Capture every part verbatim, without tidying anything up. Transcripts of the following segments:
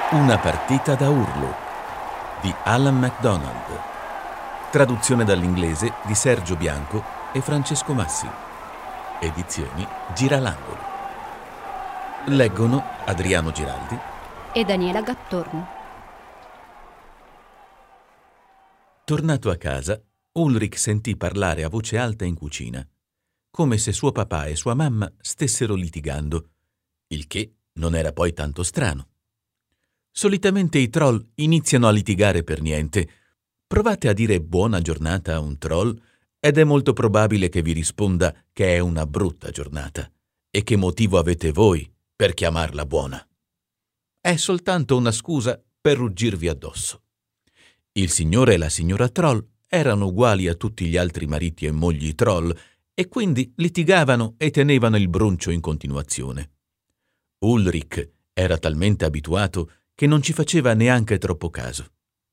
Una partita da urlo di Alan MacDonald. Traduzione dall'inglese di Sergio Bianco e Francesco Massi. Edizioni Giralangolo. Leggono Adriano Giraldi e Daniela Gattorno. Tornato a casa, Ulrich sentì parlare a voce alta in cucina, come se suo papà e sua mamma stessero litigando, il che non era poi tanto strano. Solitamente i troll iniziano a litigare per niente. Provate a dire buona giornata a un troll ed è molto probabile che vi risponda che è una brutta giornata. E che motivo avete voi per chiamarla buona? È soltanto una scusa per ruggirvi addosso. Il signore e la signora troll erano uguali a tutti gli altri mariti e mogli troll e quindi litigavano e tenevano il broncio in continuazione. Ulrich era talmente abituato che non ci faceva neanche troppo caso.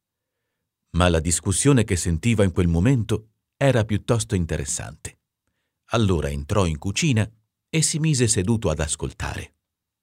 Ma la discussione che sentiva in quel momento era piuttosto interessante. Allora entrò in cucina e si mise seduto ad ascoltare.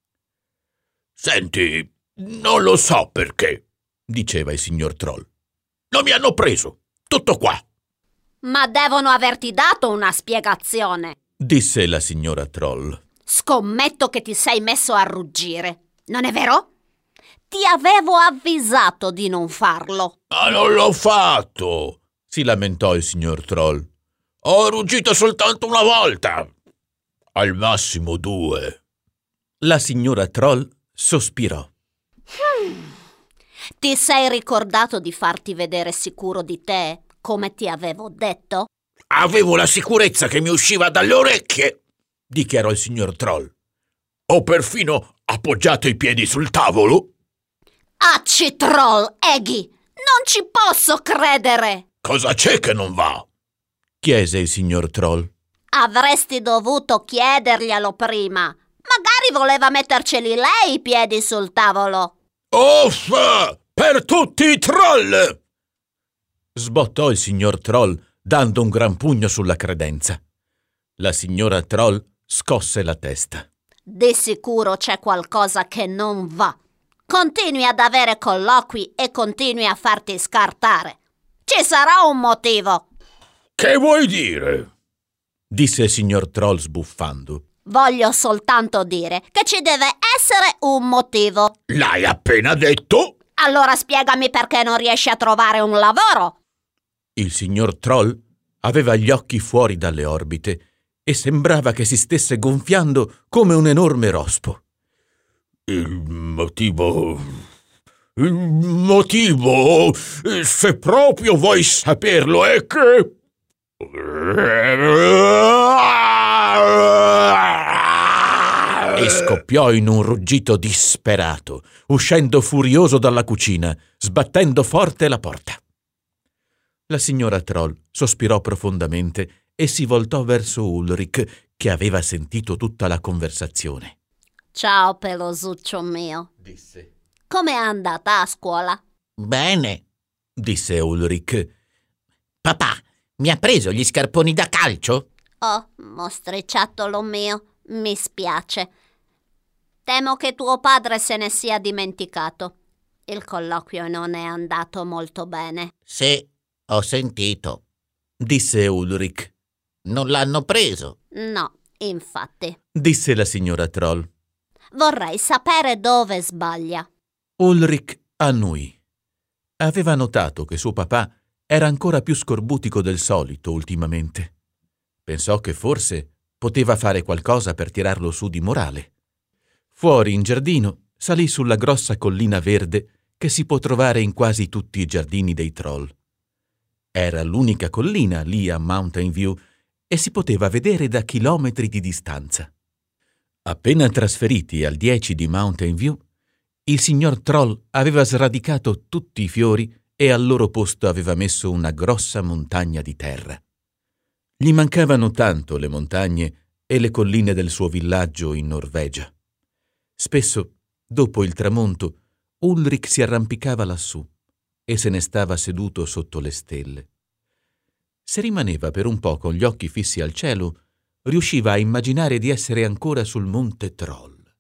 «Senti, non lo so perché», diceva il signor Troll. «Non mi hanno preso, tutto qua». «Ma devono averti dato una spiegazione», disse la signora Troll. «Scommetto che ti sei messo a ruggire, non è vero? Ti avevo avvisato di non farlo». «Ma non l'ho fatto», si lamentò il signor Troll. «Ho ruggito soltanto una volta, al massimo due». La signora Troll sospirò. Hmm. «Ti sei ricordato di farti vedere sicuro di te, come ti avevo detto?» «Avevo la sicurezza che mi usciva dalle orecchie», dichiarò il signor Troll. «Ho perfino appoggiato i piedi sul tavolo». «Acci troll, Eggy! Non ci posso credere!» «Cosa c'è che non va?» chiese il signor Troll. «Avresti dovuto chiederglielo prima. Magari voleva metterceli lei i piedi sul tavolo». «Uff! Per tutti i troll!» sbottò il signor Troll dando un gran pugno sulla credenza. La signora Troll scosse la testa. «Di sicuro c'è qualcosa che non va. Continui ad avere colloqui e continui a farti scartare. Ci sarà un motivo». «Che vuoi dire?» disse il signor Troll sbuffando. «Voglio soltanto dire che ci deve essere un motivo». «L'hai appena detto?» «Allora spiegami perché non riesci a trovare un lavoro». Il signor Troll aveva gli occhi fuori dalle orbite e sembrava che si stesse gonfiando come un enorme rospo. «Il motivo... il motivo, se proprio vuoi saperlo, è che...» E scoppiò in un ruggito disperato, uscendo furioso dalla cucina, sbattendo forte la porta. La signora Troll sospirò profondamente e si voltò verso Ulrich, che aveva sentito tutta la conversazione. «Ciao, pelosuccio mio», disse. «Com'è andata a scuola?» «Bene», disse Ulrich. «Papà, mi ha preso gli scarponi da calcio?» «Oh, mostriciattolo mio, mi spiace. Temo che tuo padre se ne sia dimenticato. Il colloquio non è andato molto bene». «Sì, ho sentito», disse Ulrich. «Non l'hanno preso?» «No, infatti», disse la signora Troll. «Vorrei sapere dove sbaglia». Ulrich annui. Aveva notato che suo papà era ancora più scorbutico del solito ultimamente. Pensò che forse poteva fare qualcosa per tirarlo su di morale. Fuori in giardino salì sulla grossa collina verde che si può trovare in quasi tutti i giardini dei troll. Era l'unica collina lì a Mountain View e si poteva vedere da chilometri di distanza. Appena trasferiti al dieci di Mountain View, il signor Troll aveva sradicato tutti i fiori e al loro posto aveva messo una grossa montagna di terra. Gli mancavano tanto le montagne e le colline del suo villaggio in Norvegia. Spesso, dopo il tramonto, Ulrich si arrampicava lassù e se ne stava seduto sotto le stelle. Se rimaneva per un po' con gli occhi fissi al cielo, riusciva a immaginare di essere ancora sul monte Troll,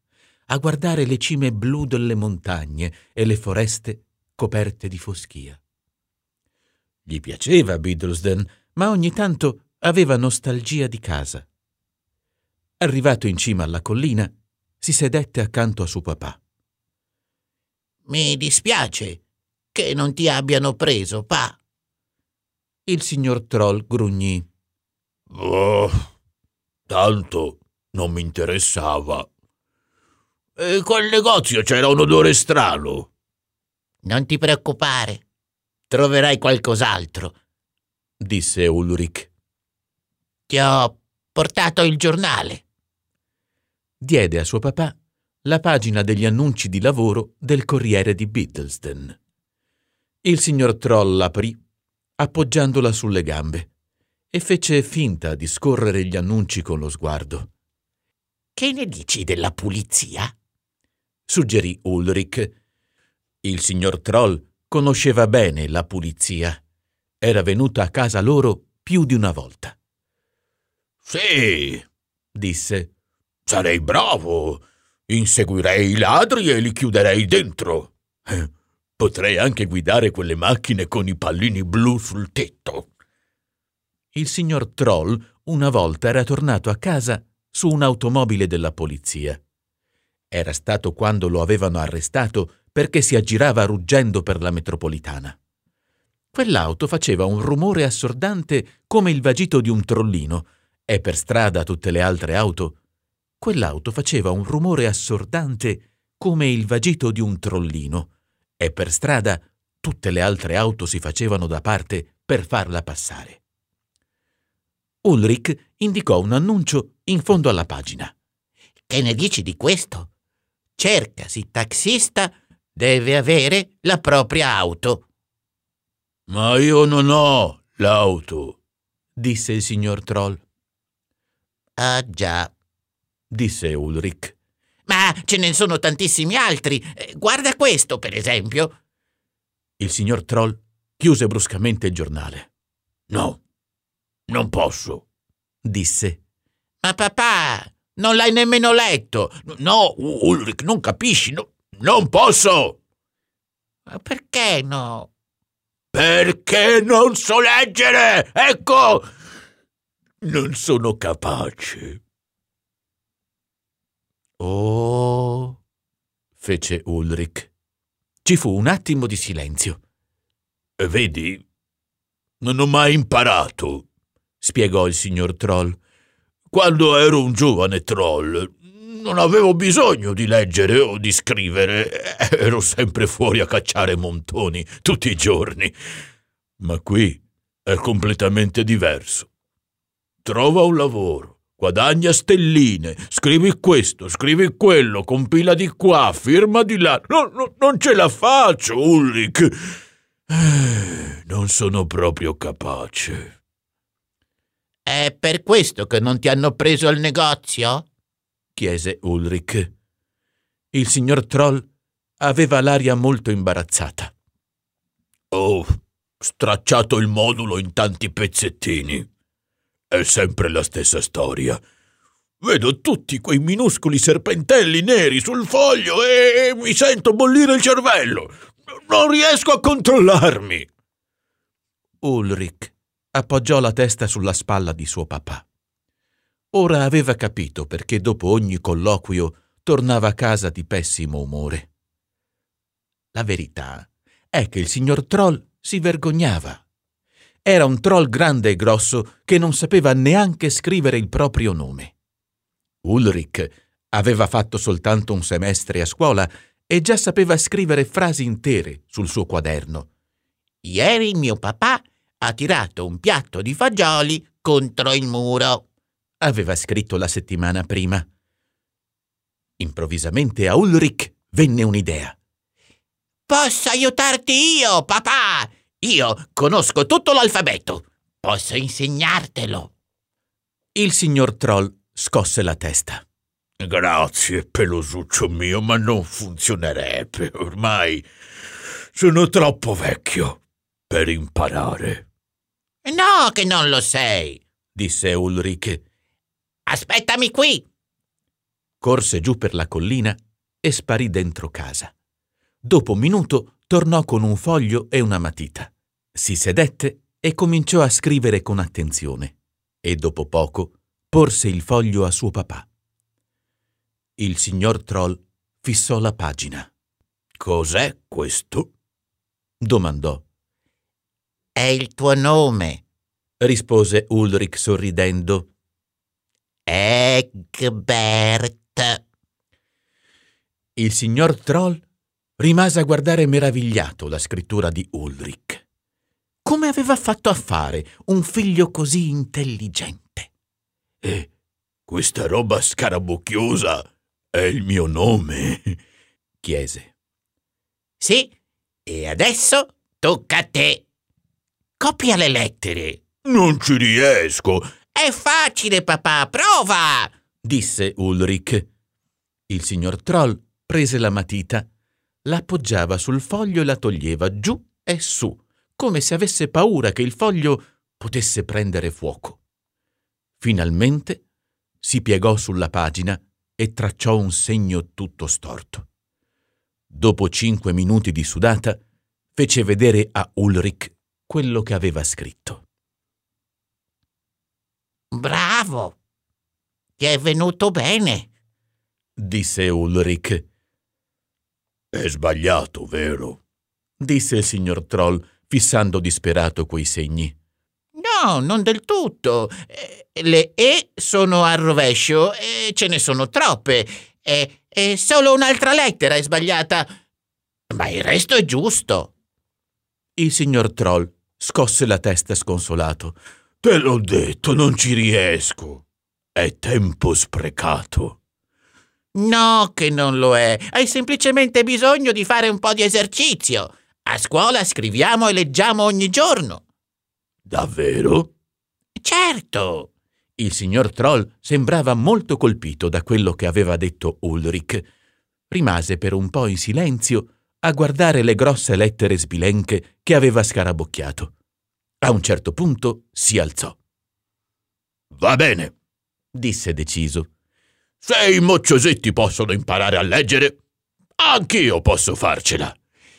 a guardare le cime blu delle montagne e le foreste coperte di foschia. Gli piaceva Biddlesden, ma ogni tanto aveva nostalgia di casa. Arrivato in cima alla collina, si sedette accanto a suo papà. Mi dispiace che non ti abbiano preso, pa. Il signor Troll grugnì. Oh, tanto non mi interessava. E quel negozio c'era un odore strano. Non ti preoccupare, troverai qualcos'altro, disse Ulrich. Ti ho portato il giornale. Diede a suo papà la pagina degli annunci di lavoro del Corriere di Biddlesden. Il signor Troll l'aprì, appoggiandola sulle gambe, e fece finta di scorrere gli annunci con lo sguardo. Che ne dici della pulizia? Suggerì Ulrich. Il signor Troll conosceva bene la pulizia. Era venuta a casa loro più di una volta. Sì, disse. Sarei bravo. Inseguirei i ladri e li chiuderei dentro. Potrei anche guidare quelle macchine con i pallini blu sul tetto. Il signor Troll una volta era tornato a casa su un'automobile della polizia. Era stato quando lo avevano arrestato perché si aggirava ruggendo per la metropolitana. Quell'auto faceva un rumore assordante come il vagito di un trollino e per strada tutte le altre auto. Quell'auto faceva un rumore assordante come il vagito di un trollino e per strada tutte le altre auto si facevano da parte per farla passare. Ulrich indicò un annuncio in fondo alla pagina. Che ne dici di questo? Cercasi taxista, deve avere la propria auto. Ma io non ho l'auto, disse il signor Troll. Ah già, disse Ulrich. Ma ce ne sono tantissimi altri. Guarda questo, per esempio. Il signor Troll chiuse bruscamente il giornale. No, non posso, disse. Ma papà, non l'hai nemmeno letto. No, Ulrich, non capisci, no, non posso. Ma perché no? Perché non so leggere, ecco, non sono capace. Oh, fece Ulrich. Ci fu un attimo di silenzio. Vedi, non ho mai imparato, spiegò il signor Troll. Quando ero un giovane troll non avevo bisogno di leggere o di scrivere. Ero sempre fuori a cacciare montoni tutti i giorni. Ma qui è completamente diverso. Trova un lavoro, guadagna stelline, scrivi questo, scrivi quello, compila di qua, firma di là. No, no, non ce la faccio, Ulrich. Eh, non sono proprio capace. È per questo che non ti hanno preso al negozio? Chiese Ulrich. Il signor Troll aveva l'aria molto imbarazzata. Ho stracciato il modulo in tanti pezzettini. È sempre la stessa storia. Vedo tutti quei minuscoli serpentelli neri sul foglio e mi sento bollire il cervello. Non riesco a controllarmi. Ulrich appoggiò la testa sulla spalla di suo papà. Ora aveva capito perché dopo ogni colloquio tornava a casa di pessimo umore. La verità è che il signor Troll si vergognava. Era un troll grande e grosso che non sapeva neanche scrivere il proprio nome. Ulrich aveva fatto soltanto un semestre a scuola e già sapeva scrivere frasi intere sul suo quaderno. Ieri mio papà ha tirato un piatto di fagioli contro il muro, aveva scritto la settimana prima. Improvvisamente a Ulrich venne un'idea. Posso aiutarti io, papà? Io conosco tutto l'alfabeto. Posso insegnartelo. Il signor Troll scosse la testa. Grazie, pelosuccio mio, ma non funzionerebbe. Ormai sono troppo vecchio per imparare. No, che non lo sei, disse Ulrich. Aspettami qui. Corse giù per la collina e sparì dentro casa. Dopo un minuto tornò con un foglio e una matita. Si sedette e cominciò a scrivere con attenzione, e dopo poco porse il foglio a suo papà. Il signor Troll fissò la pagina. «Cos'è questo?» domandò. È il tuo nome, rispose Ulrich sorridendo. Egbert. Il signor Troll rimase a guardare meravigliato la scrittura di Ulrich. Come aveva fatto a fare un figlio così intelligente? «E questa roba scarabocchiosa è il mio nome?» chiese. Sì, e adesso tocca a te. Copia le lettere. «Non ci riesco!» È facile, papà, prova! disse Ulrich. Il signor Troll prese la matita, la appoggiava sul foglio e la toglieva giù e su, come se avesse paura che il foglio potesse prendere fuoco. Finalmente si piegò sulla pagina e tracciò un segno tutto storto. Dopo cinque minuti di sudata, fece vedere a Ulrich quello che aveva scritto. Bravo! Ti è venuto bene, disse Ulrich. «È sbagliato, vero?» disse il signor Troll, fissando disperato quei segni. No, non del tutto. Eh, Le E sono al rovescio e ce ne sono troppe. E, e solo un'altra lettera è sbagliata. Ma il resto è giusto. Il signor Troll scosse la testa sconsolato. «Te l'ho detto, non ci riesco. È tempo sprecato». No, che non lo è. Hai semplicemente bisogno di fare un po' di esercizio. A scuola scriviamo e leggiamo ogni giorno. «Davvero?» Certo. Il signor Troll sembrava molto colpito da quello che aveva detto Ulrich. Rimase per un po' in silenzio a guardare le grosse lettere sbilenche che aveva scarabocchiato. A un certo punto si alzò. «Va bene», disse deciso. «Se i mocciosetti possono imparare a leggere, anch'io posso farcela».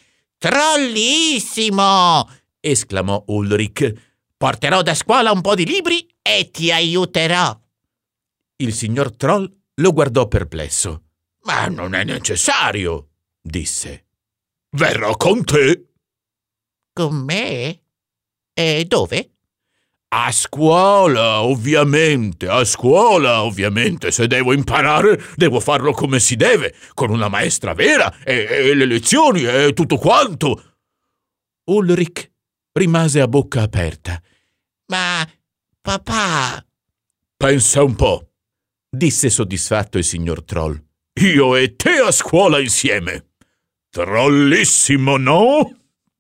Trollissimo! esclamò Ulrich. Porterò da scuola un po' di libri e ti aiuterò. Il signor Troll lo guardò perplesso. «Ma non è necessario», disse. «Verrò con te». Con me? E dove? «A scuola, ovviamente, a scuola, ovviamente. Se devo imparare, devo farlo come si deve, con una maestra vera, e, e le lezioni, e tutto quanto». Ulrich rimase a bocca aperta. Ma, papà... «Pensa un po'», disse soddisfatto il signor Troll. «Io e te a scuola insieme. Trollissimo, no?»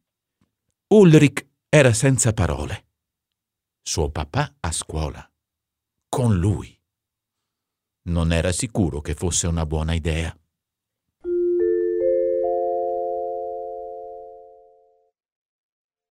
Ulrich era senza parole. Suo papà a scuola. Con lui. Non era sicuro che fosse una buona idea.